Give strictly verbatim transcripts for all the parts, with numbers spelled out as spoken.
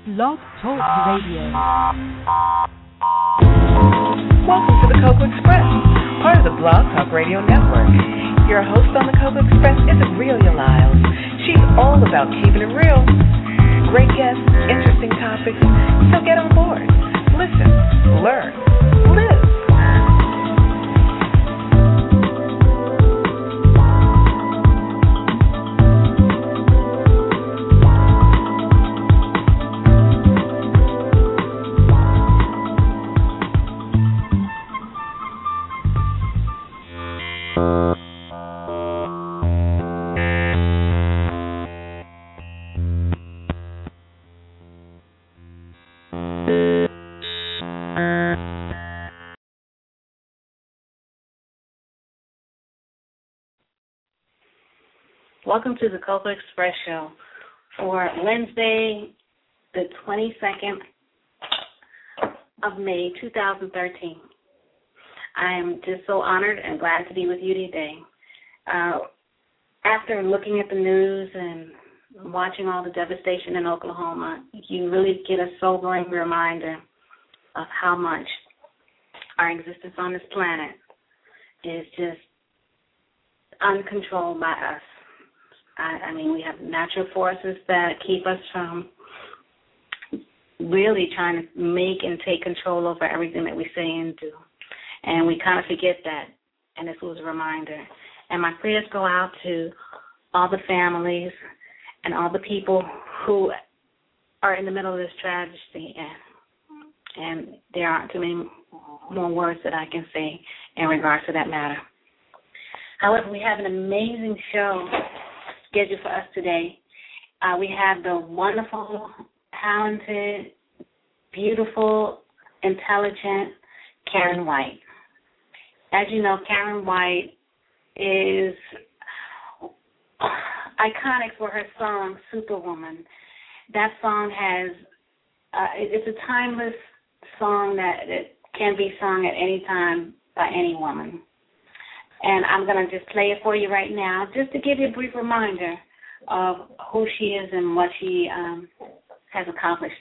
Blog Talk Radio. Welcome to the Cocoa Express, part of the Blog Talk Radio Network. Your host on the Cocoa Express is Aurelia Lyles. She's all about keeping it real. Great guests, interesting topics, so get on board. Listen, learn, live. Welcome to the Cocoa Express Show for Wednesday, the twenty-second of May, two thousand thirteen. I am just so honored and glad to be with you today. Uh, after looking at the news and watching all the devastation in Oklahoma, you really get a sobering reminder of how much our existence on this planet is just uncontrolled by us. I, I mean, we have natural forces that keep us from really trying to make and take control over everything that we say and do. And we kind of forget that, and this was a reminder. And my prayers go out to all the families and all the people who are in the middle of this tragedy. And, and there aren't too many more words that I can say in regards to that matter. However, we have an amazing show scheduled for us today. Uh, we have the wonderful, talented, beautiful, intelligent Karen White. As you know, Karen White is iconic for her song Superwoman. That song has, uh, it's a timeless song that, that can be sung at any time by any woman. And I'm going to just play it for you right now, just to give you a brief reminder of who she is and what she um, has accomplished.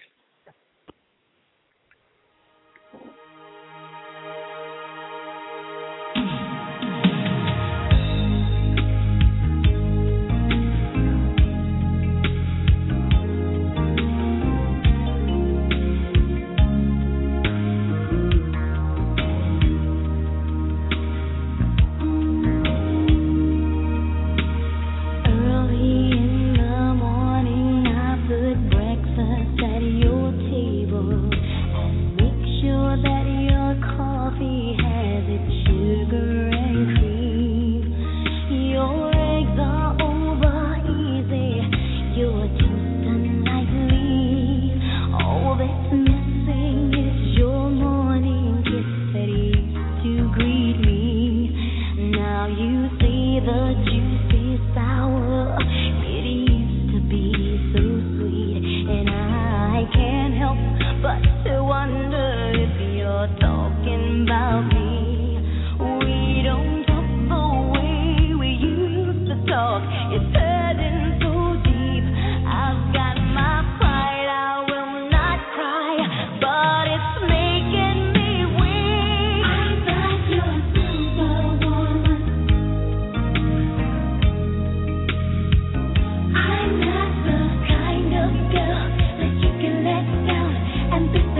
And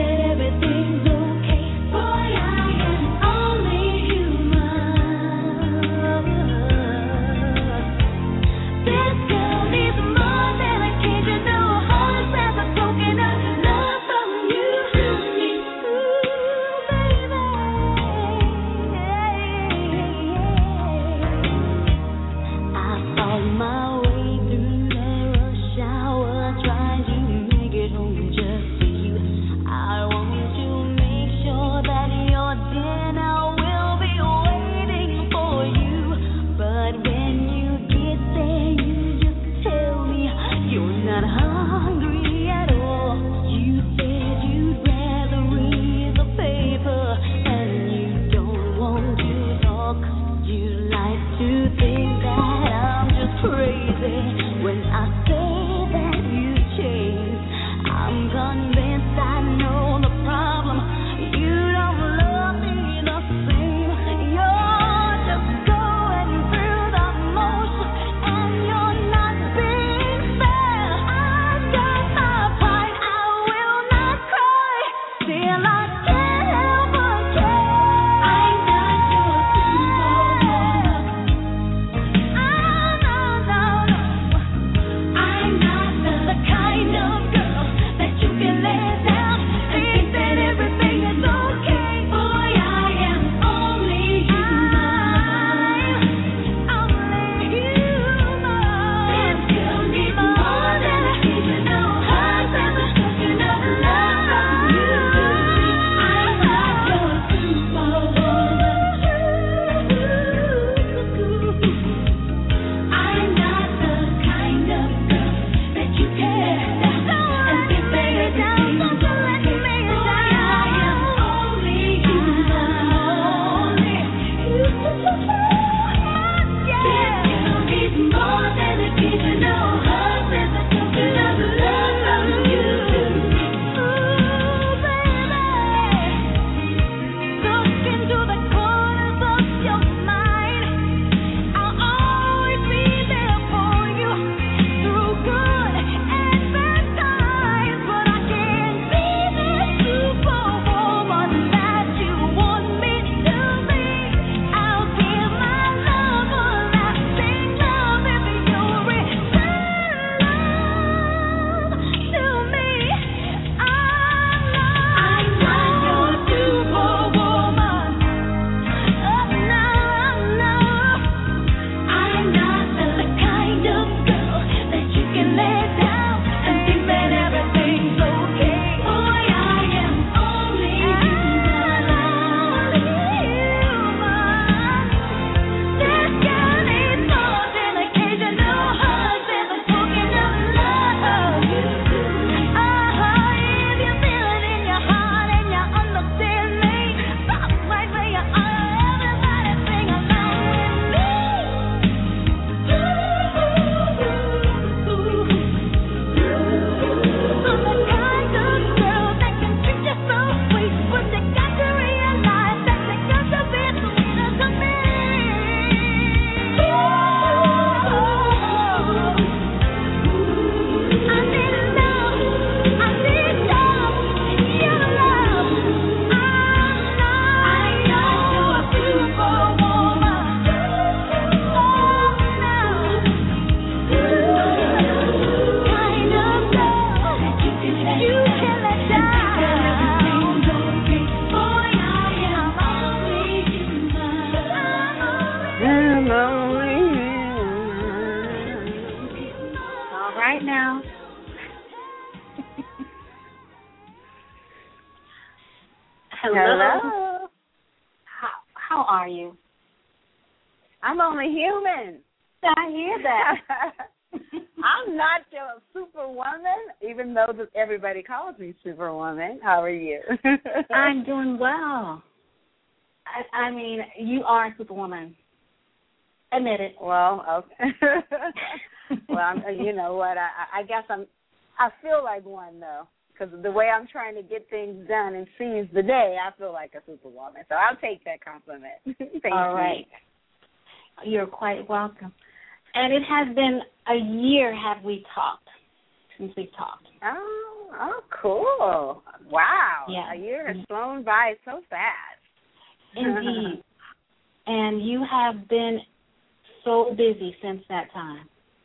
Hello. Hello. How, how are you? I'm only human. I hear that. I'm not your superwoman, even though everybody calls me superwoman. How are you? I'm doing well. I, I mean, you are a superwoman. Admit it. Well, okay. well, I'm, you know what? I, I guess I'm. I feel like one though, because the way I'm trying to get things done and seize the day, I feel like a superwoman. So I'll take that compliment. Thank All you. right. You're quite welcome. And it has been a year have we talked, since we've talked. Oh, oh, cool. Wow. Yeah. A year has flown by so fast. Indeed. And you have been so busy since that time.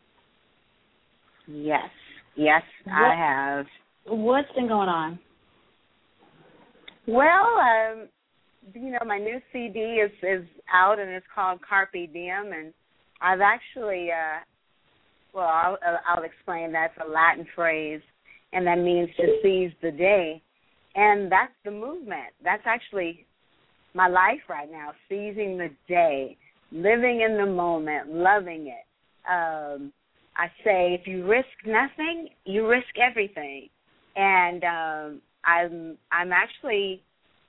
Yes. Yes, what, I have. What's been going on? Well, um, you know, my new C D is, is out, and it's called Carpe Diem, and I've actually, uh, well, I'll, I'll explain. That's a Latin phrase, and that means to seize the day. And that's the movement. That's actually my life right now, seizing the day, living in the moment, loving it. Um, I say if you risk nothing, you risk everything. And um, I'm I'm actually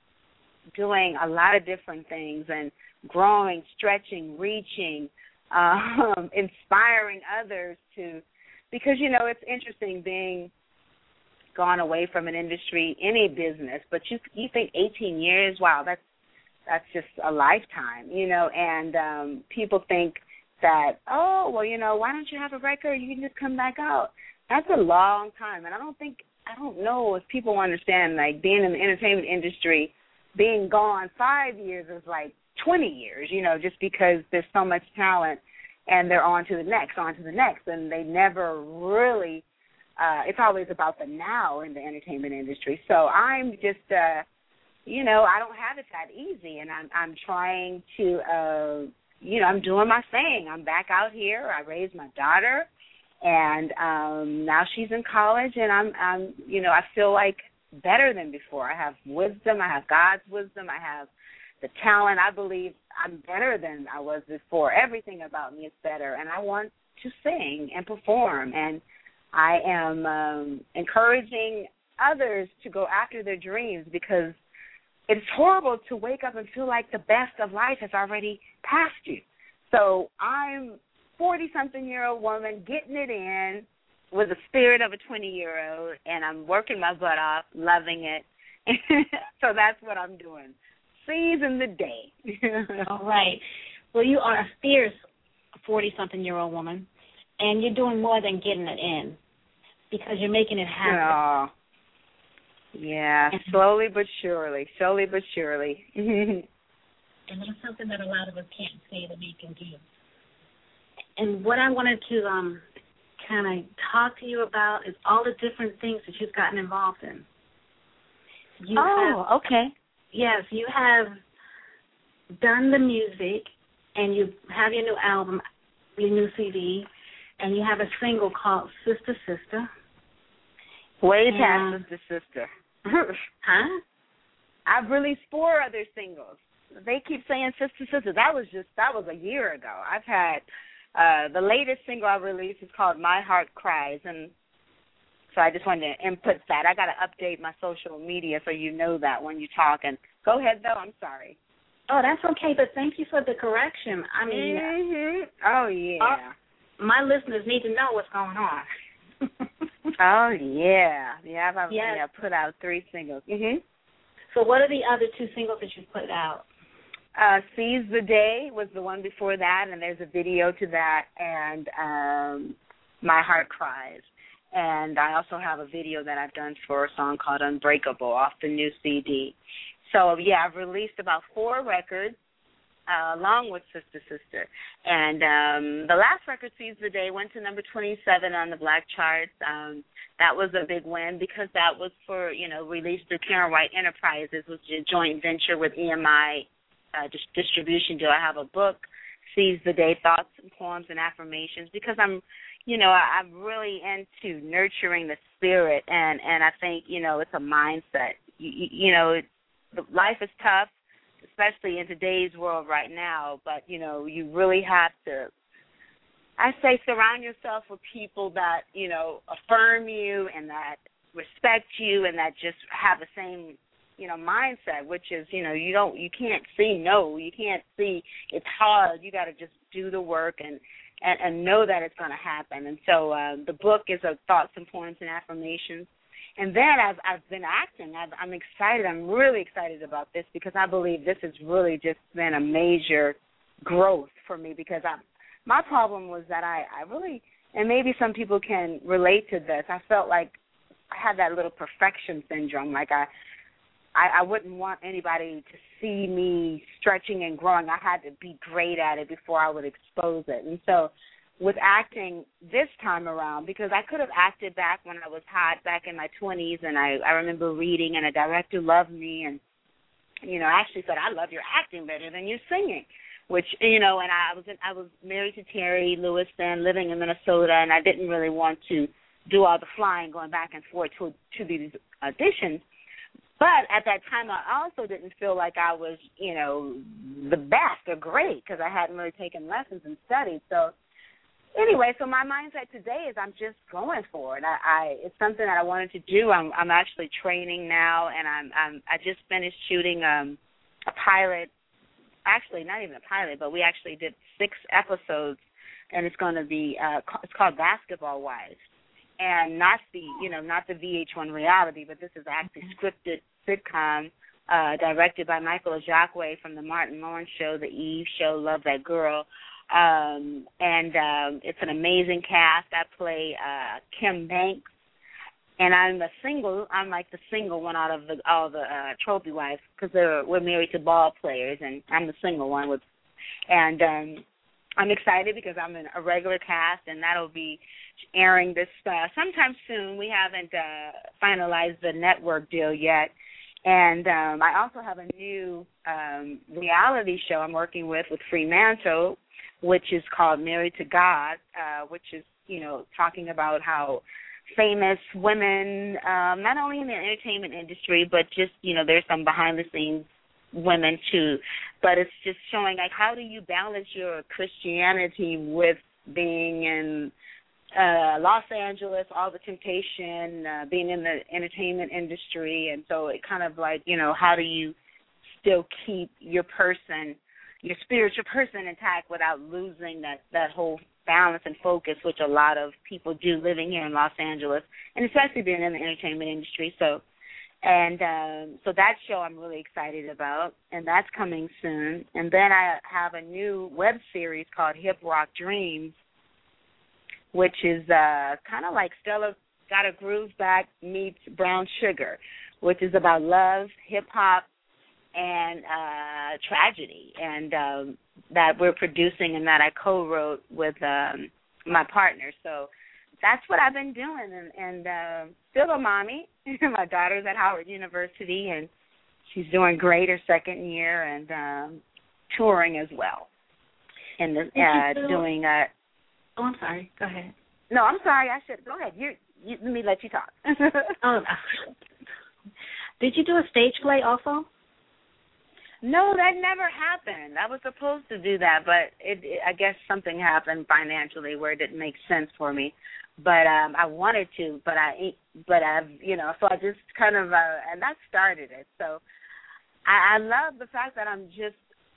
doing a lot of different things and growing, stretching, reaching, um, inspiring others to, because, you know, it's interesting being gone away from an industry, any business, but you you think eighteen years, wow, that's that's just a lifetime, you know, and um, people think that, oh, well, you know, why don't you have a record? You can just come back out. That's a long time, and I don't think, I don't know if people understand, like, being in the entertainment industry, being gone five years is like twenty years, you know, just because there's so much talent, and they're on to the next, on to the next, and they never really, uh, it's always about the now in the entertainment industry. So I'm just, uh, you know, I don't have it that easy, and I'm, I'm trying to, uh, you know, I'm doing my thing. I'm back out here. I raised my daughter, and um, now she's in college, and I'm, I'm, you know, I feel like better than before. I have wisdom. I have God's wisdom. I have the talent. I believe I'm better than I was before. Everything about me is better, and I want to sing and perform, and I am um, encouraging others to go after their dreams, because it's horrible to wake up and feel like the best of life has already passed you. So I'm forty-something-year-old woman getting it in with the spirit of a twenty-year-old, and I'm working my butt off, loving it. So that's what I'm doing, seizing the day. All right. Well, you are a fierce forty-something-year-old woman, and you're doing more than getting it in, because you're making it happen. Oh. Yeah, slowly but surely, slowly but surely. And that's something that a lot of us can't say that we can do. And what I wanted to um, kind of talk to you about is all the different things that you've gotten involved in. You oh, have, okay. Yes, you have done the music, and you have your new album, your new C D, and you have a single called Sister Sister. Way and, past Sister Sister. Huh? I've released four other singles. They keep saying Sister Sister. That was just, that was a year ago. I've had, uh, the latest single I released is called My Heart Cries, and so I just wanted to input that. I got to update my social media so you know that when you talk. And go ahead, though. I'm sorry. Oh, that's okay, but thank you for the correction. I mean, mm-hmm. Oh, yeah. Our, my listeners need to know what's going on. Oh, yeah. Yeah, I've yes. yeah, put out three singles. Mm-hmm. So what are the other two singles that you put out? Uh, Seize the Day was the one before that, and there's a video to that, and um, My Heart Cries. And I also have a video that I've done for a song called Unbreakable off the new C D. So, yeah, I've released about four records uh, along with Sister Sister. And um, the last record, Seize the Day, went to number twenty-seven on the Black charts. Um, that was a big win because that was for, you know, released through Karen White Enterprises, which is a joint venture with E M I uh, dis- distribution deal. I have a book, Seize the Day, Thoughts and Poems and Affirmations, because I'm, you know, I, I'm really into nurturing the spirit, and, and I think, you know, it's a mindset. You, you know, the life is tough, especially in today's world right now. But you know, you really have to, I say, surround yourself with people that, you know, affirm you and that respect you and that just have the same, you know, mindset, which is, you know, you don't, you can't see no, you can't see it's hard. You got to just do the work and, and, and know that it's going to happen. And so uh, the book is of thoughts and poems and affirmations. And then I've, I've been acting. I've, I'm excited. I'm really excited about this because I believe this has really just been a major growth for me because I'm, my problem was that I, I really, and maybe some people can relate to this, I felt like I had that little perfection syndrome. Like I, I, I wouldn't want anybody to see me stretching and growing. I had to be great at it before I would expose it. And so with acting this time around, because I could have acted back when I was hot, back in my twenties, and I, I remember reading, and a director loved me and, you know, actually said, I love your acting better than your singing, which, you know, and I was in, I was married to Terry Lewis then, living in Minnesota, and I didn't really want to do all the flying, going back and forth to, to these auditions. But at that time, I also didn't feel like I was, you know, the best or great because I hadn't really taken lessons and studied. So anyway, so my mindset today is I'm just going for it. I, I it's something that I wanted to do. I'm I'm actually training now, and I'm I'm I just finished shooting um, a pilot. Actually, not even a pilot, but we actually did six episodes, and it's going to be uh, it's called Basketball Wives, and not the you know not the V H one reality, but this is actually scripted sitcom uh, directed by Michael Ajakwe from the Martin Lawrence show, The Eve Show, Love That Girl. Um, and um, it's an amazing cast. I play uh, Kim Banks, and I'm a single. I'm like the single one out of the, all the uh, trophy wives because we're married to ball players, and I'm the single one. With, and um, I'm excited because I'm in a regular cast, and that'll be airing this uh, sometime soon. We haven't uh, finalized the network deal yet. And um, I also have a new um, reality show I'm working with with Fremantle, which is called Married to God, uh, which is, you know, talking about how famous women, um, not only in the entertainment industry, but just, you know, there's some behind-the-scenes women, too. But it's just showing, like, how do you balance your Christianity with being in uh, Los Angeles, all the temptation, uh, being in the entertainment industry. And so it kind of like, you know, how do you still keep your person, your spiritual person intact without losing that, that whole balance and focus, which a lot of people do living here in Los Angeles, and especially being in the entertainment industry. So, and um, so that show I'm really excited about, and that's coming soon. And then I have a new web series called Hip Rock Dreams, which is uh, kind of like Stella Got a Groove Back meets Brown Sugar, which is about love, hip-hop, and uh, tragedy, and um, that we're producing and that I co-wrote with um, my partner. So that's what I've been doing, and, and uh, still a mommy. My daughter's at Howard University, and she's doing great her second year, and um, touring as well, and uh, doing a. Oh, I'm sorry. Go ahead. No, I'm sorry. I should go ahead. You, you let me let you talk. Oh, did you do a stage play also? No, that never happened. I was supposed to do that, but it, it, I guess something happened financially where it didn't make sense for me. But um, I wanted to, but I, but I've, you know, so I just kind of, uh, and that started it. So I, I love the fact that I'm just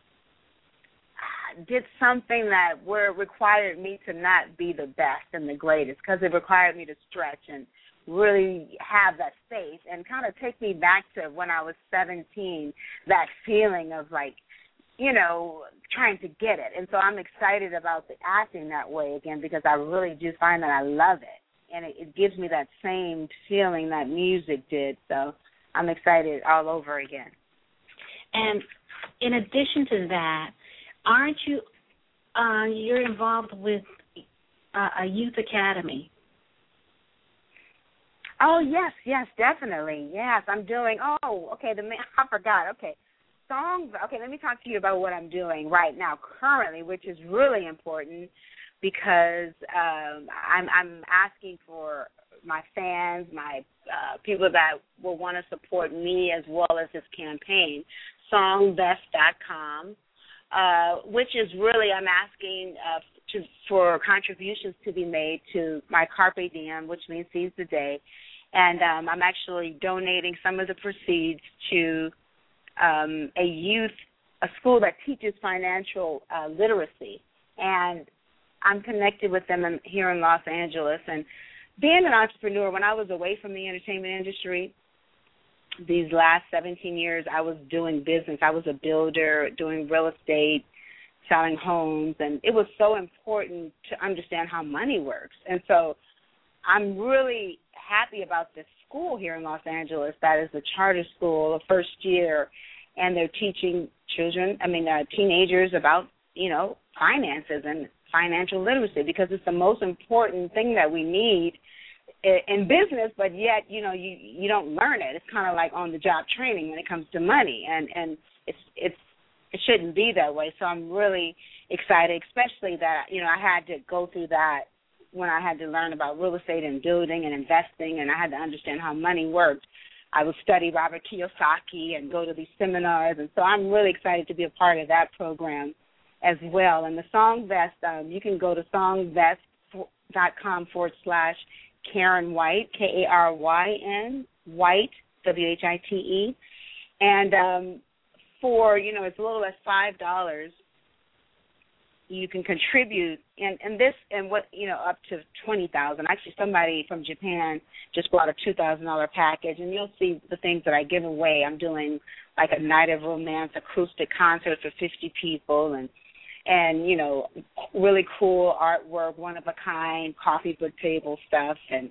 did something that where it required me to not be the best and the greatest, because it required me to stretch and really have that faith and kind of take me back to when I was seventeen, that feeling of like, you know, trying to get it. And so I'm excited about the acting that way again, because I really do find that I love it. And it, it gives me that same feeling that music did. So I'm excited all over again. And in addition to that, aren't you, uh, you're involved with uh, a youth academy? Oh, yes, yes, definitely. Yes, I'm doing, oh, okay, the I forgot, okay. Songs, okay, let me talk to you about what I'm doing right now currently, which is really important because um, I'm, I'm asking for my fans, my uh, people that will want to support me as well as this campaign, songvest dot com, uh, which is really, I'm asking uh, to, for contributions to be made to my Carpe Diem, which means seize the day. And um, I'm actually donating some of the proceeds to um, a youth, a school that teaches financial uh, literacy. And I'm connected with them in, here in Los Angeles. And being an entrepreneur, when I was away from the entertainment industry, these last seventeen years, I was doing business. I was a builder, doing real estate, selling homes, and it was so important to understand how money works. And so I'm really happy about this school here in Los Angeles that is a charter school, a first year, and they're teaching children, I mean, uh, teenagers about, you know, finances and financial literacy, because it's the most important thing that we need in business, but yet, you know, you you don't learn it. It's kind of like on-the-job training when it comes to money, and, and it's it's it shouldn't be that way. So I'm really excited, especially that, you know, I had to go through that when I had to learn about real estate and building and investing, and I had to understand how money worked. I would study Robert Kiyosaki and go to these seminars, and so I'm really excited to be a part of that program as well. And the SongVest, um, you can go to songvest dot com forward slash Karen White, K A R Y N, White, W H I T E. And um, for, you know, it's a little less five dollars, you can contribute, and, and this, and what, you know, up to twenty thousand dollars. Actually, somebody from Japan just bought a two thousand dollars package, and you'll see the things that I give away. I'm doing like a night of romance acoustic concert for fifty people, and and, you know, really cool artwork, one-of-a-kind, coffee book table stuff, and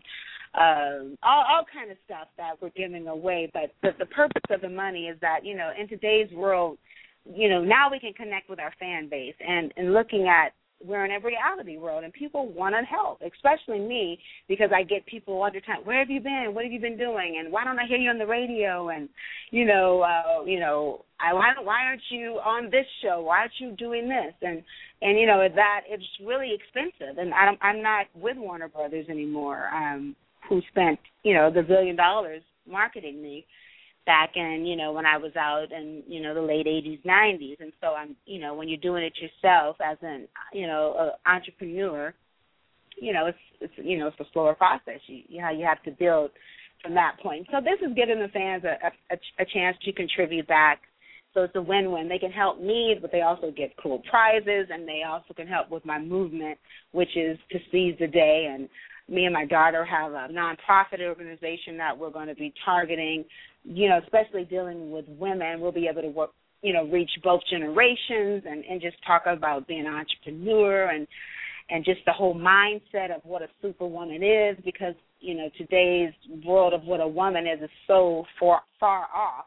um, all, all kind of stuff that we're giving away. But the, the purpose of the money is that, you know, in today's world, you know, now we can connect with our fan base. And, and looking at, we're in a reality world, and people want to help, especially me, because I get people all the time, where have you been? What have you been doing? And why don't I hear you on the radio? And, you know, uh, you know, I, why, why aren't you on this show? Why aren't you doing this? And, and you know, that it's really expensive. And I don't, I'm not with Warner Brothers anymore, um, who spent, you know, the billion dollars marketing me back in, you know, when I was out in, you know, the late eighties, nineties. And so I'm, you know, when you're doing it yourself as an, you know, an entrepreneur, you know, it's, it's, you know, it's a slower process. You, you know, you have to build from that point. So this is giving the fans a, a, a chance to contribute back. So it's a win-win. They can help me, but they also get cool prizes, and they also can help with my movement, which is to seize the day. And me and my daughter have a nonprofit organization that we're going to be targeting, you know, especially dealing with women. We'll be able to work, you know, reach both generations and, and just talk about being an entrepreneur and and just the whole mindset of what a superwoman is, because, you know, today's world of what a woman is is so far, far off,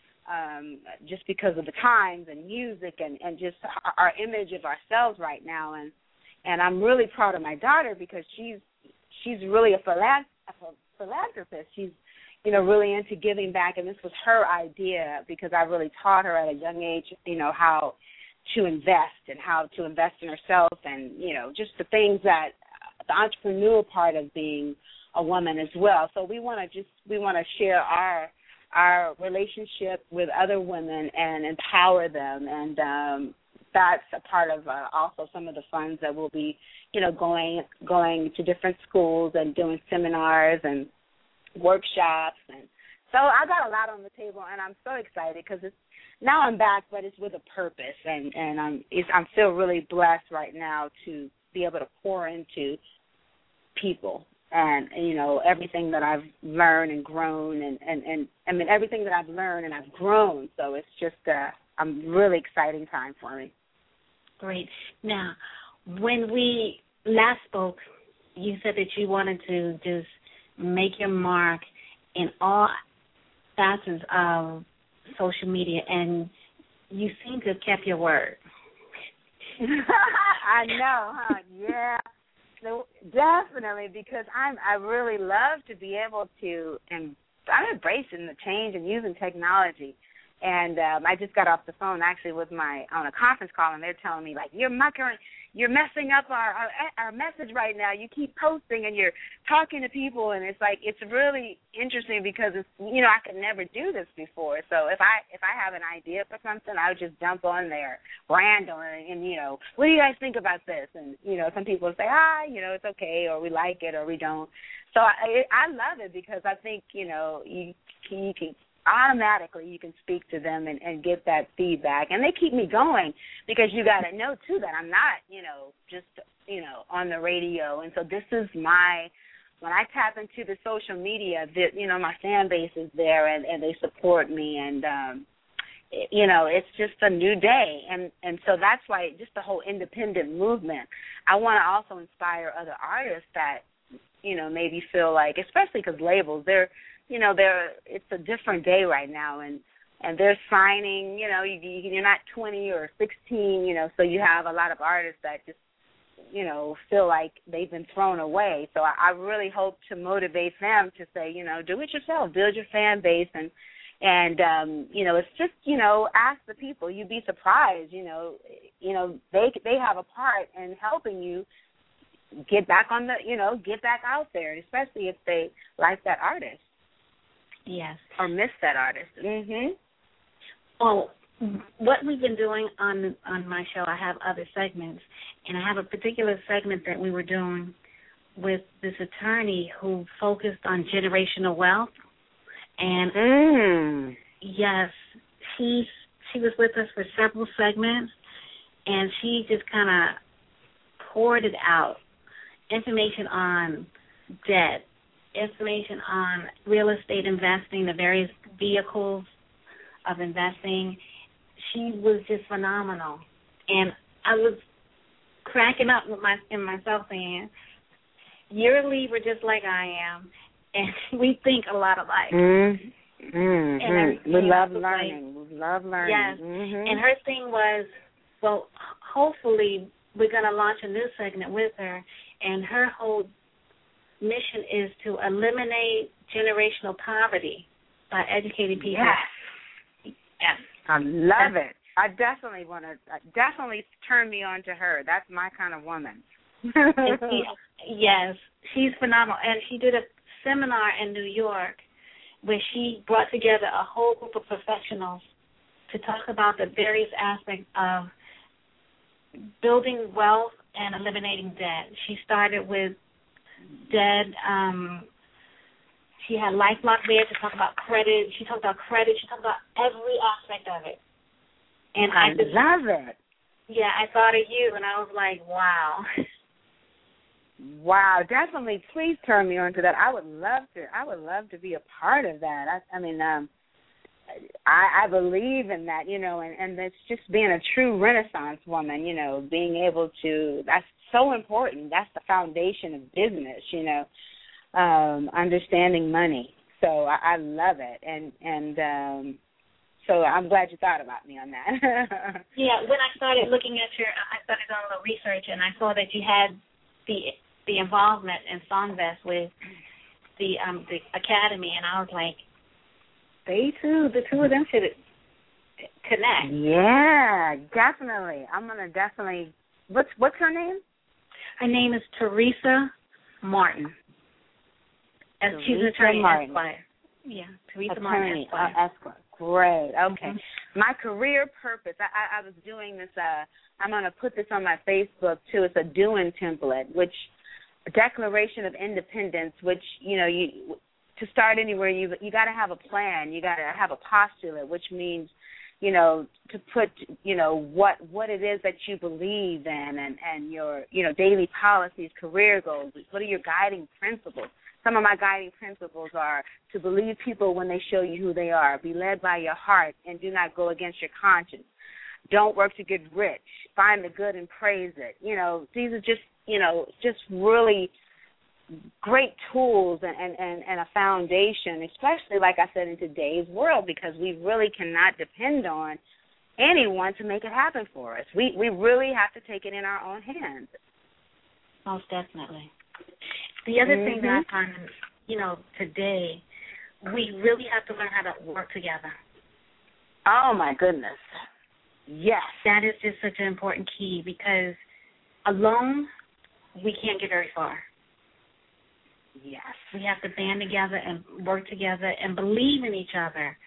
um, just because of the times and music and, and just our, our image of ourselves right now. And, and I'm really proud of my daughter because she's she's really a, philan- a philanthropist. She's, you know, really into giving back, and this was her idea because I really taught her at a young age, you know, how to invest and how to invest in herself and, you know, just the things that the entrepreneurial part of being a woman as well. So we want to just, we want to share our our relationship with other women and empower them, and um, that's a part of uh, also some of the funds that will be, you know, going going to different schools and doing seminars and workshops. And so I got a lot on the table, and I'm so excited because it's now I'm back, but it's with a purpose, and and I'm it's, I'm still really blessed right now to be able to pour into people, and you know, everything that I've learned and grown, and and and I mean everything that I've learned and I've grown. So it's just a a really exciting time for me. Great. Now, when we last spoke, you said that you wanted to just make your mark in all facets of social media, and you seem to have kept your word. I know, huh? Yeah. So definitely, because I'm I really love to be able to, and I'm embracing the change and using technology And um, I just got off the phone actually with my on a conference call, and they're telling me like, you're muckering, you're messing up our, our our message right now. You keep posting and you're talking to people, and it's like it's really interesting because it's you know I could never do this before. So if I if I have an idea for something, I would just dump on there random and, and you know what do you guys think about this? And you know some people say ah you know it's okay, or we like it or we don't. So I I love it because I think you know you you can. automatically you can speak to them and, and get that feedback. And they keep me going because you got to know, too, that I'm not, you know, just, you know, on the radio. And so this is my, when I tap into the social media, that you know, my fan base is there and, and they support me. And, um, it, you know, it's just a new day. And, and so that's why just the whole independent movement, I want to also inspire other artists that, you know, maybe feel like, especially because labels, they're, you know, they're, it's a different day right now, and, and they're signing, you know, you, you're not twenty or sixteen, you know, so you have a lot of artists that just, you know, feel like they've been thrown away. So I, I really hope to motivate them to say, you know, do it yourself, build your fan base, and, and um, you know, it's just, you know, ask the people. You'd be surprised, you know, you know, they they have a part in helping you get back on the, you know, get back out there, especially if they like that artist. Yes. Or miss that artist. Mm-hmm. Well, what we've been doing on on my show, I have other segments, and I have a particular segment that we were doing with this attorney who focused on generational wealth. And mm. yes, she she was with us for several segments, and she just kind of poured it out, information on debt, information on real estate investing, the various vehicles of investing. She was just phenomenal. And I was cracking up with my in myself saying, you're a Libra just like I am, and we think a lot alike. Mm-hmm. Mm-hmm. We love learning. Like, we love learning. Yes. Mm-hmm. And her thing was, well, hopefully we're going to launch a new segment with her, and her whole mission is to eliminate generational poverty by educating people. Yes. Yes. I love That's, it. I definitely want to, definitely turn me on to her. That's my kind of woman. she, yes, she's phenomenal. And she did a seminar in New York where she brought together a whole group of professionals to talk about the various aspects of building wealth and eliminating debt. She started with debt. Um, she had LifeLock there to talk about credit. She talked about credit. She talked about every aspect of it. And I, I just, love it. Yeah, I thought of you, and I was like, wow. Wow, definitely. Please turn me on to that. I would love to. I would love to be a part of that. I, I mean, um, I, I believe in that, you know, and, and it's just being a true Renaissance woman, you know, being able to, that's so important. That's the foundation of business, you know, um, understanding money. So I, I love it. And, and um, so I'm glad you thought about me on that. Yeah, when I started looking at your, I started doing a little research, and I saw that you had the the involvement in Songvest with the um, the academy, and I was like, they two, the two of them should connect. Yeah, definitely. I'm gonna definitely. What's what's her name? Her name is Teresa Martin. As Teresa she's an attorney Martin. Esquire. Yeah, Teresa attorney, Martin Esquire. Uh, Esquire. Great. Okay. Mm-hmm. My career purpose. I, I, I was doing this. Uh, I'm gonna put this on my Facebook too. It's a doing template, which a Declaration of Independence, which you know you. To start anywhere, you you got to have a plan. You got to have a postulate, which means, you know, to put, you know, what what it is that you believe in, and, and your, you know, daily policies, career goals. What are your guiding principles? Some of my guiding principles are to believe people when they show you who they are, be led by your heart, and do not go against your conscience. Don't work to get rich. Find the good and praise it. You know, these are just, you know, just really great tools and, and, and a foundation, especially, like I said, in today's world, because we really cannot depend on anyone to make it happen for us. We we really have to take it in our own hands. Most definitely. The other mm-hmm. thing that I find, you know, today, we really have to learn how to work together. Oh, my goodness. Yes. That is just such an important key because alone we can't get very far. Yes. We have to band together and work together and believe in each other.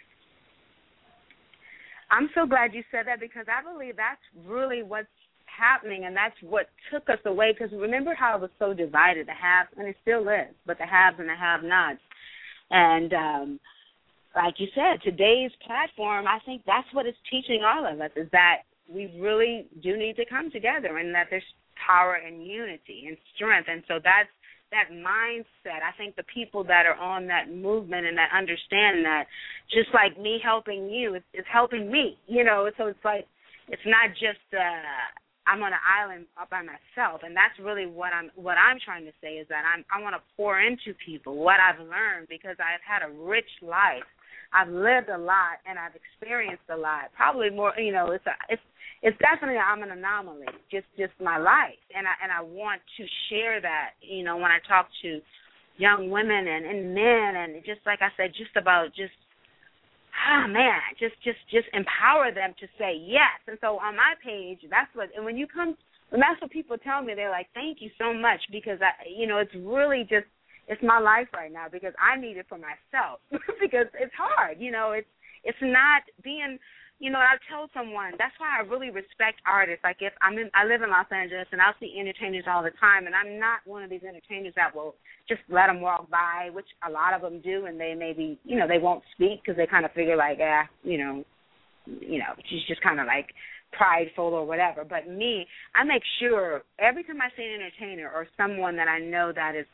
I'm so glad you said that because I believe that's really what's happening, and that's what took us away. Because remember how it was so divided, the haves, and it still is, but the haves and the have-nots. And um, like you said, today's platform, I think that's what it's teaching all of us, is that we really do need to come together and that there's power and unity and strength. And so that's that mindset. I think the people that are on that movement and that understand that, just like me helping you, it's, it's helping me, you know. So it's like it's not just uh, I'm on an island all by myself, and that's really what I'm what I'm trying to say is that I'm I want to pour into people what I've learned because I've had a rich life. I've lived a lot and I've experienced a lot. Probably more, you know. It's a, it's it's definitely I'm an anomaly. Just just my life, and I and I want to share that. You know, when I talk to young women and, and men, and just like I said, just about just ah man, just just just empower them to say yes. And so on my page, that's what. And when you come, and that's what people tell me. They're like, "Thank you so much," because I, you know, it's really just. It's my life right now because I need it for myself because it's hard. You know, it's it's not being, you know, I tell someone, that's why I really respect artists. Like if I'm in, I live in Los Angeles and I'll see entertainers all the time, and I'm not one of these entertainers that will just let them walk by, which a lot of them do, and they maybe, you know, they won't speak because they kind of figure like, ah, you know, you know, she's just kind of like prideful or whatever. But me, I make sure every time I see an entertainer or someone that I know that is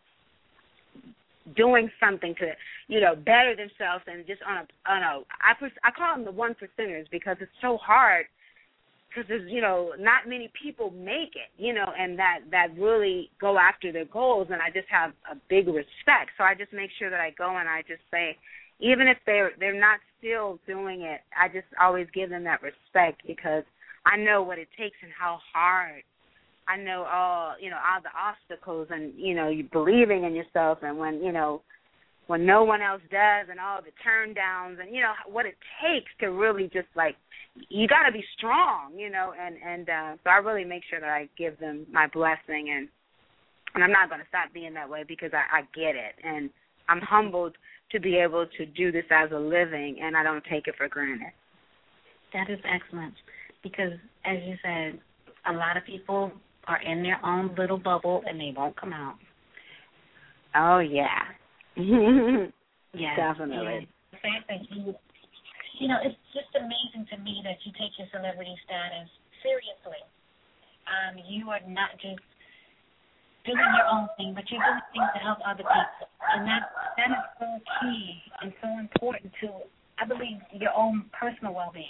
doing something to, you know, better themselves and just on a, on a I, I call them the one percenters because it's so hard because there's, you know, not many people make it, you know, and that, that really go after their goals, and I just have a big respect. So I just make sure that I go and I just say, even if they're, they're not still doing it, I just always give them that respect because I know what it takes and how hard. I know all, you know, all the obstacles and, you know, you believing in yourself and when, you know, when no one else does and all the turn downs and, you know, what it takes to really just like, you got to be strong, you know, and, and uh, so I really make sure that I give them my blessing and, and I'm not going to stop being that way because I, I get it. And I'm humbled to be able to do this as a living and I don't take it for granted. That is excellent because, as you said, a lot of people are in their own little bubble and they won't come out. Oh, yeah. Yes. Definitely. And the fact that you, you know, it's just amazing to me that you take your celebrity status seriously. Um, you are not just doing your own thing, but you're doing things to help other people. And that that is so key and so important to, I believe, your own personal well-being.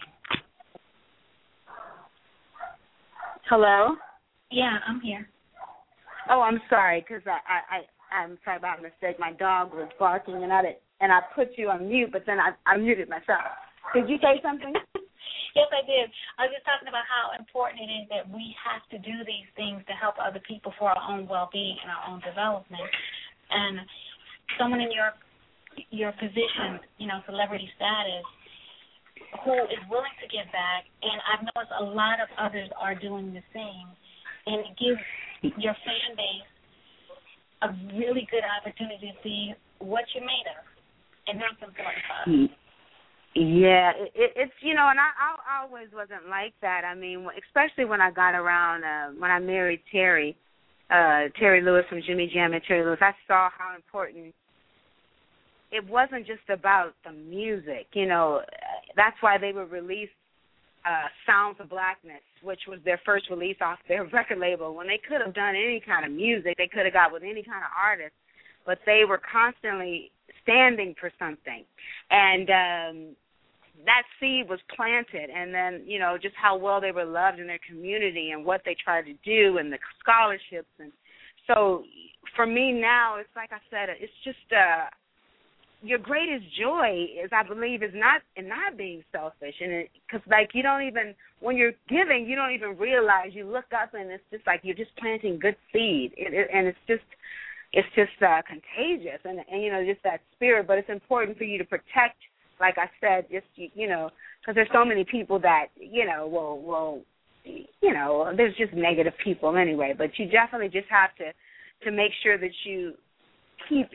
Hello? Yeah, I'm here. Oh, I'm sorry, because I, I, I, I'm sorry about a mistake. My dog was barking, and I did, and I put you on mute, but then I, I muted myself. Did you say something? Yes, I did. I was just talking about how important it is that we have to do these things to help other people for our own well-being and our own development. And someone in your your position, you know, celebrity status, who is willing to give back, and I've noticed a lot of others are doing the same, and it gives your fan base a really good opportunity to see what you're made of, and that's important for us. Yeah, it, it, it's, you know, and I, I always wasn't like that. I mean, especially when I got around, uh, when I married Terry, uh, Terry Lewis from Jimmy Jam and Terry Lewis, I saw how important it wasn't just about the music, you know. That's why they would release uh, Sounds of Blackness, which was their first release off their record label. When they could have done any kind of music, they could have got with any kind of artist, but they were constantly standing for something. And um, that seed was planted, and then, you know, just how well they were loved in their community and what they tried to do and the scholarships. And so for me now, it's like I said, it's just uh, your greatest joy is, I believe, is not in not being selfish. And because, like, you don't even, when you're giving, you don't even realize. You look up, and it's just like you're just planting good seed. It, it, and it's just, it's just uh, contagious. And, and, you know, just that spirit. But it's important for you to protect, like I said, just, you, you know, because there's so many people that, you know, will, will, you know, there's just negative people anyway, but you definitely just have to, to make sure that you keep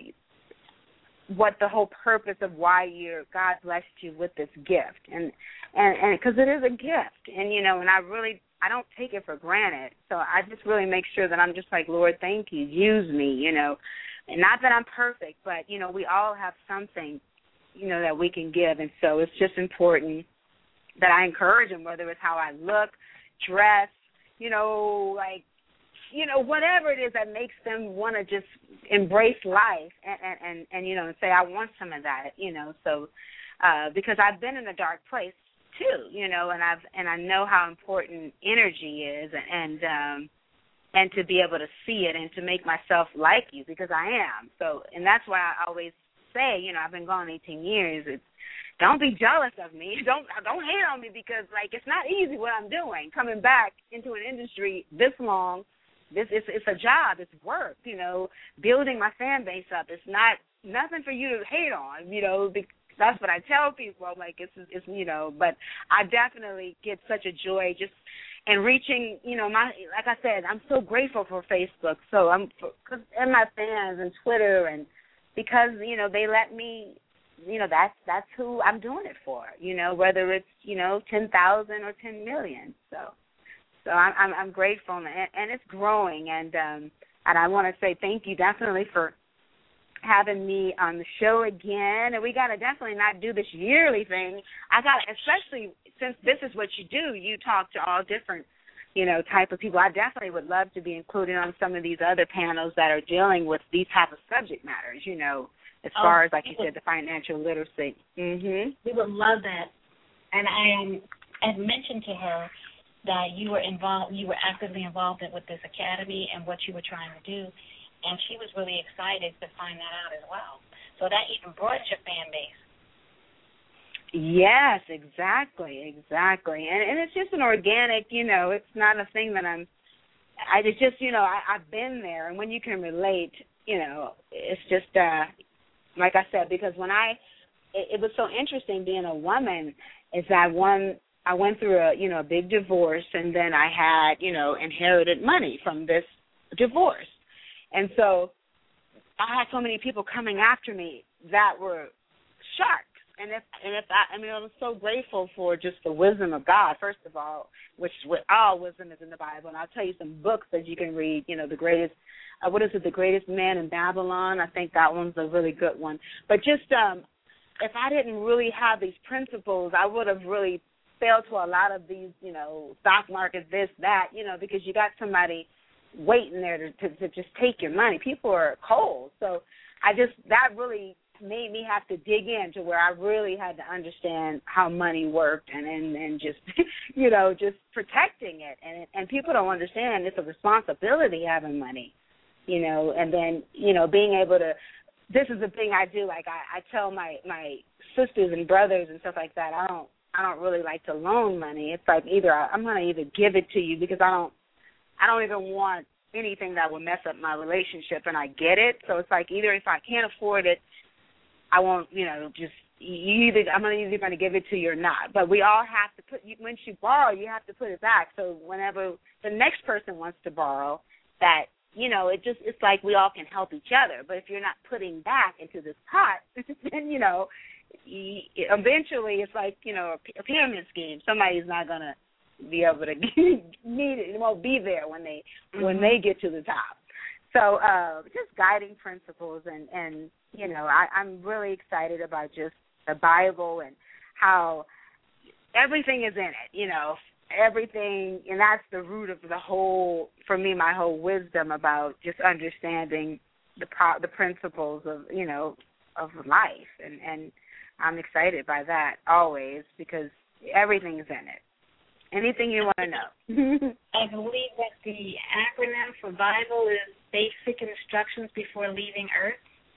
what the whole purpose of why you're, God blessed you with this gift. And, and, and because it is a gift. And, you know, and I really, I don't take it for granted. So I just really make sure that I'm just like, Lord, thank you. Use me, you know. And not that I'm perfect, but, you know, we all have something, you know, that we can give. And so it's just important that I encourage them, whether it's how I look, dress, you know, like, you know, whatever it is that makes them want to just embrace life and, and, and, and, you know, and say, I want some of that, you know. So uh, because I've been in a dark place, too, you know, and I've and I know how important energy is, and um, and to be able to see it and to make myself like you, because I am. So, and that's why I always say, you know, I've been gone eighteen years. It's, don't be jealous of me. Don't don't hate on me, because, like, it's not easy what I'm doing, coming back into an industry this long. This it's it's a job. It's work, you know, building my fan base up. It's not nothing for you to hate on, you know, because that's what I tell people. I'm like, it's, it's, you know, but I definitely get such a joy just in reaching, you know, my, like I said, I'm so grateful for Facebook. So I'm, cause, and my fans and Twitter, and because, you know, they let me, you know, that's, that's who I'm doing it for, you know, whether it's, you know, ten thousand or ten million. So, so I'm, I'm, I'm grateful, and, and it's growing. And, um, and I want to say thank you definitely for having me on the show again. And we got to definitely not do this yearly thing. I got, especially since this is what you do, you talk to all different, you know, type of people. I definitely would love to be included on some of these other panels that are dealing with these type of subject matters, you know, as oh, far as, like you said, the financial literacy. Mm-hmm. We would love that. And I um, had mentioned to her that you were involved, you were actively involved with this academy and what you were trying to do. And she was really excited to find that out as well. So that even broadens your fan base. Yes, exactly, exactly. And and it's just an organic, you know, it's not a thing that I'm, I it's just, you know, I, I've been there. And when you can relate, you know, it's just, uh, like I said, because when I, it, it was so interesting being a woman, is that one, I went through a, you know, a big divorce, and then I had, you know, inherited money from this divorce. And so I had so many people coming after me that were sharks. And if and if I, I mean, I was so grateful for just the wisdom of God, first of all, which with all wisdom is in the Bible. And I'll tell you some books that you can read. You know, the greatest, uh, what is it, The Greatest Man in Babylon? I think that one's a really good one. But just um, if I didn't really have these principles, I would have really failed to a lot of these, you know, stock market, this, that, you know, because you got somebody waiting there to, to, to just take your money. People are cold. So I just, that really made me have to dig in to where I really had to understand how money worked, and, and, and just, you know, just protecting it. And, and people don't understand it's a responsibility having money, you know, and then, you know, being able to, this is the thing I do. Like I, I tell my, my sisters and brothers and stuff like that, I don't, I don't really like to loan money. It's like either I, I'm going to either give it to you because I don't, I don't even want anything that will mess up my relationship, and I get it. So it's like either if I can't afford it, I won't, you know, just you either I'm either going to give it to you or not. But we all have to put, once you borrow, you have to put it back. So whenever the next person wants to borrow, that, you know, it just, it's like we all can help each other. But if you're not putting back into this pot, then, you know, eventually it's like, you know, a pyramid scheme. Somebody's not going to be able to need it. It won't be there when they mm-hmm. when they get to the top. So uh, just guiding principles, and, and you know, I, I'm really excited about just the Bible and how everything is in it, you know, everything, and that's the root of the whole, for me, my whole wisdom about just understanding the the principles of, you know, of life, and, and I'm excited by that always because everything is in it. Anything you want to know. I believe that the acronym for Bible is Basic Instructions Before Leaving Earth.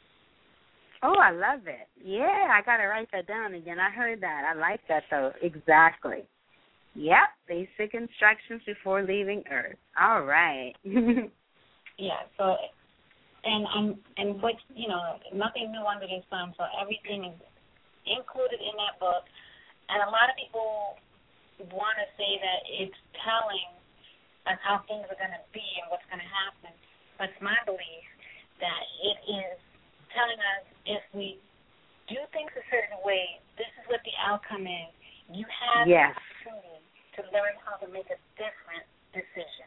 Oh, I love it. Yeah, I got to write that down again. I heard that. I like that, though. Exactly. Yep, Basic Instructions Before Leaving Earth. All right. Yeah, so, and um, and what, you know, nothing new under the sun, so everything is included in that book. And a lot of people want to say that it's telling us how things are going to be and what's going to happen. But it's my belief that it is telling us if we do things a certain way, this is what the outcome is. You have yes. the opportunity to learn how to make a different decision.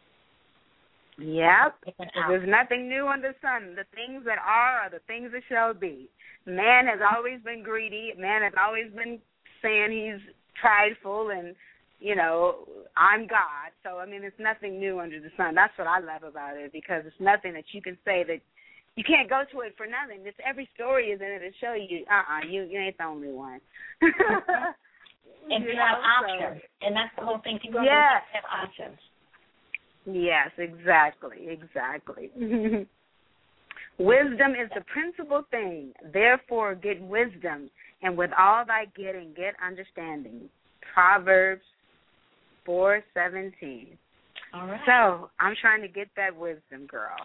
Yep. There's nothing new under the sun. The things that are are the things that shall be. Man has always been greedy. Man has always been saying he's prideful and, you know, I'm God. So, I mean, there's nothing new under the sun. That's what I love about it, because it's nothing that you can say that you can't go to it for nothing. It's every story is in it to show you, uh-uh, you, you ain't the only one. And you, you have know, options. So. And that's the whole thing. People yes. have options. Yes, exactly, exactly. Wisdom is the principal thing. Therefore, get wisdom, and with all thy getting, get understanding. Proverbs four seventeen. All right. So I'm trying to get that wisdom, girl.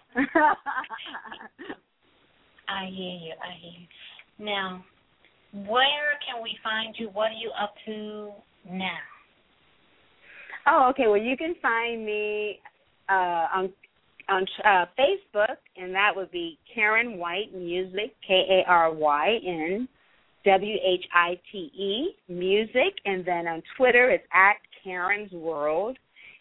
I hear you. I hear you. Now, where can we find you? What are you up to now? Oh, okay. Well, you can find me uh, on on uh, Facebook, and that would be Karen White Music, K A R Y N W H I T E Music, and then on Twitter it's at Karen's World,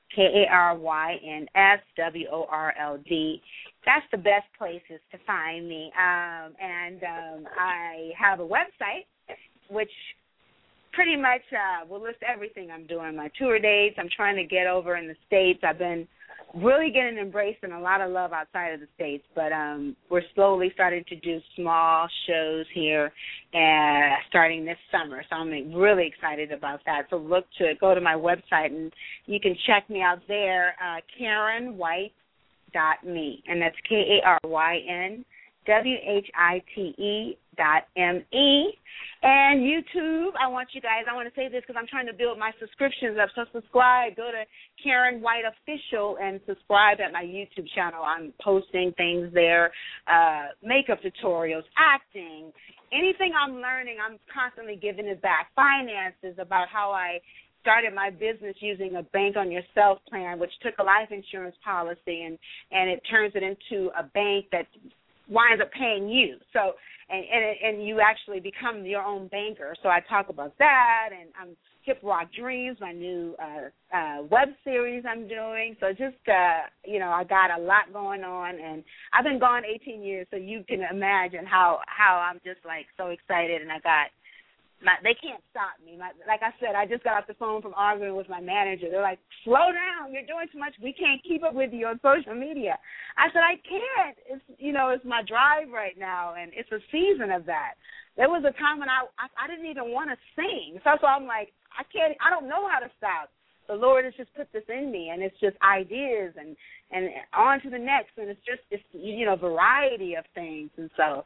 K A R Y N S W O R L D. That's the best places to find me. Um, and um, I have a website, which pretty much uh, will list everything I'm doing, my tour dates. I'm trying to get over in the States. I've been really getting embraced and a lot of love outside of the States, but um, we're slowly starting to do small shows here uh, starting this summer. So I'm really excited about that. So look to it. Go to my website, and you can check me out there, uh, Karen White dot me, and that's K A R Y N W H I T E dot M E. And YouTube, I want you guys, I want to say this because I'm trying to build my subscriptions up. So subscribe, go to Karen White Official and subscribe at my YouTube channel. I'm posting things there, uh, makeup tutorials, acting, anything I'm learning, I'm constantly giving it back. Finances, about how I started my business using a bank on yourself plan, which took a life insurance policy and, and it turns it into a bank that winds up paying you. So, and, and and you actually become your own banker. So I talk about that, and I'm Hip Rock Dreams, my new uh, uh, web series I'm doing. So just, uh, you know, I got a lot going on, and I've been gone eighteen years, so you can imagine how, how I'm just, like, so excited, and I got My, they can't stop me. My, like I said, I just got off the phone from arguing with my manager. They're like, slow down. You're doing too much. We can't keep up with you on social media. I said, I can't. It's, you know, it's my drive right now, and it's a season of that. There was a time when I, I, I didn't even want to sing. So, so I'm like, I can't, I don't know how to stop. The Lord has just put this in me, and it's just ideas and, and on to the next, and it's just, it's, you know, variety of things. And so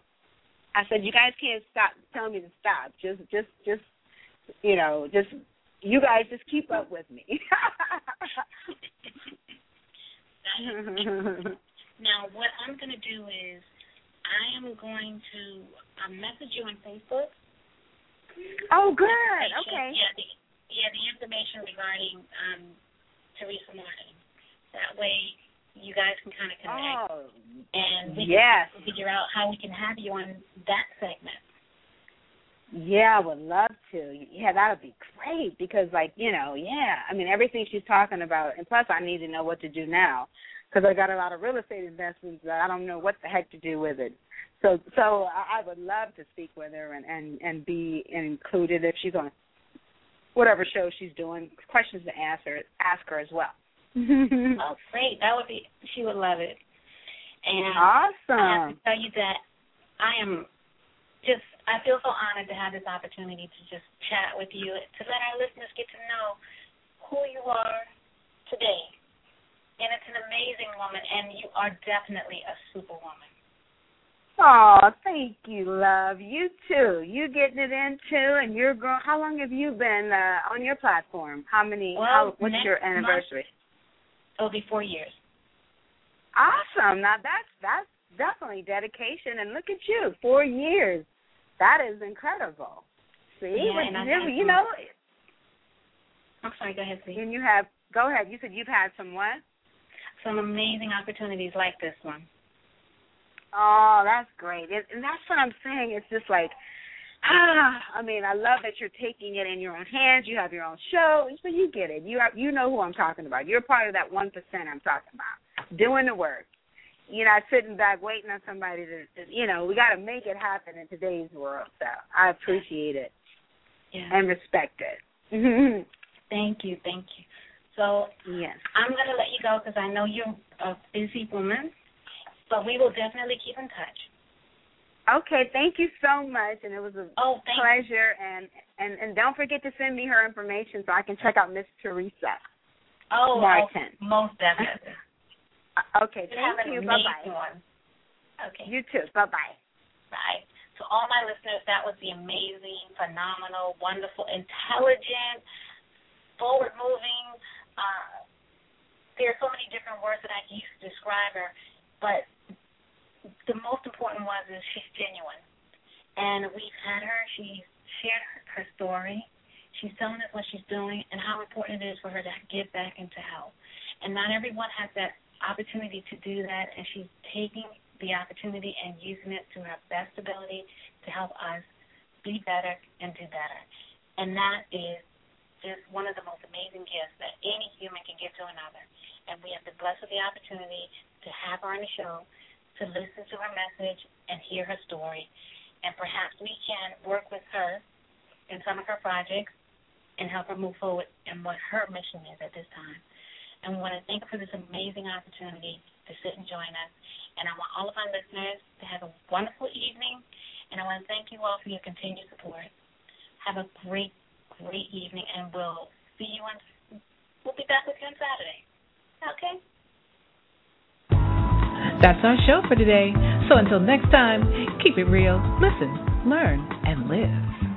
I said, you guys can't stop telling me to stop. Just, just, just, you know, just, you guys just keep up with me. Now, what I'm going to do is I am going to uh, message you on Facebook. Oh, good. Okay. Yeah, the, yeah, the information regarding um, Teresa Martin. That way you guys can kind of connect, oh, and we yes. can figure out how we can have you on that segment. Yeah, I would love to. Yeah, that would be great because, like, you know, yeah, I mean, everything she's talking about, and plus I need to know what to do now because I got a lot of real estate investments that I don't know what the heck to do with it. So so I, I would love to speak with her and, and, and be included if she's on whatever show she's doing, questions to ask her, ask her as well. Oh, great. That would be, she would love it. And awesome. I have to tell you that I am just, I feel so honored to have this opportunity to just chat with you, to let our listeners get to know who you are today. And it's an amazing woman, and you are definitely a superwoman. Oh, thank you, love. You too. You getting it in too, and you're growing. How long have you been uh, on your platform? How many? Well, how, what's your anniversary? Month, it'll be four years. Awesome. Now that's that's definitely dedication, and look at you, four years. That is incredible. See, yeah, what, and I've you, had you some, know. I'm sorry, go ahead, please. And you have, go ahead. You said you've had some what? Some amazing opportunities like this one. Oh, that's great. It, and that's what I'm saying. It's just like, ah, I mean, I love that you're taking it in your own hands. You have your own show. So you get it. You have, you know who I'm talking about. You're part of that one percent I'm talking about, doing the work. You're not sitting back waiting on somebody to, to you know, we got to make it happen in today's world. So I appreciate it yeah. and respect it. Thank you, thank you. So yes. I'm going to let you go because I know you're a busy woman, but we will definitely keep in touch. Okay, thank you so much, and it was a oh, thank pleasure. And, and, and don't forget to send me her information so I can check out Miss Teresa oh, Martin. Oh, most definitely. Okay, thank you. Bye-bye. One. Okay. You too. Bye-bye. Bye. To all my listeners, that was the amazing, phenomenal, wonderful, intelligent, forward-moving. Uh, there are so many different words that I can use to describe her, but the most important one is she's genuine. And we've had her. She's shared her, her story. She's telling us what she's doing and how important it is for her to give back and to help. And not everyone has that opportunity to do that, and she's taking the opportunity and using it to her best ability to help us be better and do better. And that is just one of the most amazing gifts that any human can give to another. And we have the blessing of the opportunity to have her on the show, to listen to her message and hear her story. And perhaps we can work with her in some of her projects and help her move forward in what her mission is at this time. And we want to thank her for this amazing opportunity to sit and join us. And I want all of our listeners to have a wonderful evening, and I want to thank you all for your continued support. Have a great, great evening, and we'll see you on, we'll be back with you on Saturday. Okay? That's our show for today. So until next time, keep it real, listen, learn, and live.